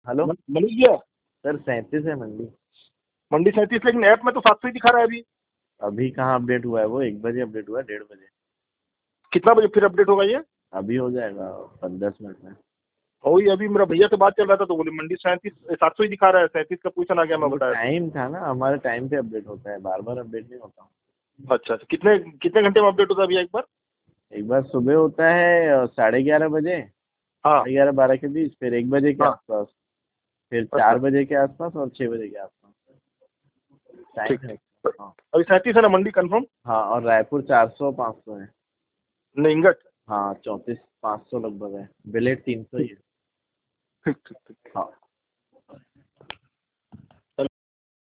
Hello Manish भैया, sir, 37 है मंडी। मंडी 37, लेकिन ऐप में तो 700 ही दिखा रहा है अभी। अभी कहाँ अपडेट हुआ है वो, 1 बजे अपडेट हुआ है, 1:30 बजे। कितना बजे फिर अपडेट होगा ये? अभी हो जाएगा 10 मिनट में। वही अभी मेरा भैया से बात चल रहा था तो बोले मंडी 700 ही दिखा रहा है, 37 का क्वेश्चन आ गया, मैं वो बताया। टाइम था ना, हमारे टाइम पे अपडेट होता है, बार बार अपडेट नहीं होता। अच्छा अच्छा, कितने कितने घंटे में अपडेट होता है भैया एक बार? एक बार सुबह होता है 11:30 बजे, हाँ 11:30-12 के बीच, फिर 1 बजे के हाँ। आसपास, फिर अच्छा 4 बजे के आसपास और 6 बजे के आसपास। टाइम ठीक है ठीक। उसका, हाँ। अभी 37 है ना मंडी कंफर्म? हाँ, और रायपुर 400-500 है। निंगट। हाँ, 34-500 लगभग है, बिलेट 300 ही है। ठीक ठीक ठीक। हाँ।